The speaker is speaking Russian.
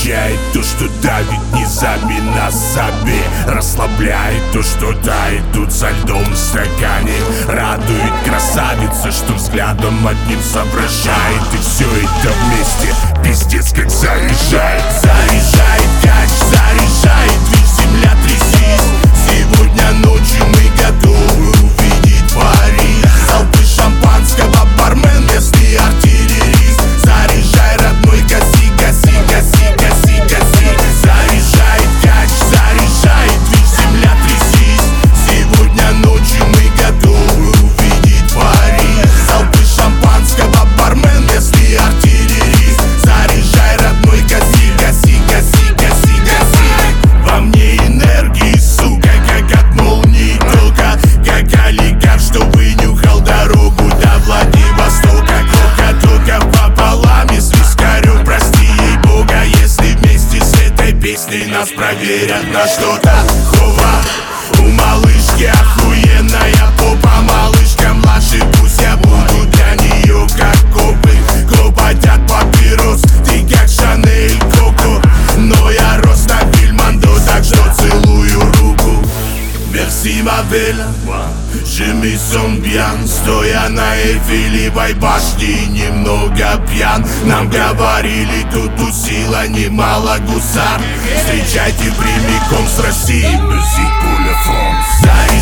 Освещает то, что давит низами на себе, расслабляет то, что тает тут со льдом в стакане. Радует красавица, что взглядом одним соображает. И все это вместе пиздец как заряжает. Заряжает кач, заряжает, ведь земля трясись. Сегодня ночью мы готовы увидеть Париж. Залпы шампанского, бармен, местный артиллерист. Заряжай, родной, гаси, гаси, гаси, гаси, гаси. Заряжает кач, заряжает, ведь земля трясись. Сегодня ночью мы готовы увидеть Париж. Залпы шампанского, бармен, местный артиллерист. Заряжай, родной, гаси, гаси, гаси, гаси, гаси. Во мне энергии, сука, как от молнии тока. Как олигарх, что вынюхал дорогу до Владивостока. Кока-тока пополам, если скорю, прости ей Бога. Если вместе с этой песней нас проверят на что-то. Хова, у малышки охуенная попа. Малышка младше, пусть я буду для нее как копы. Клопотят папирос, ты как Шанель Коко. Но я рос на Вильмондо, так что целую руку. Merci ma belle, je me sens bien. Стоя на Эйфелевой башне, немного пьян. Нам говорили, тут усило немало гусар. Встречайте прямиком с России, Musique pour le France.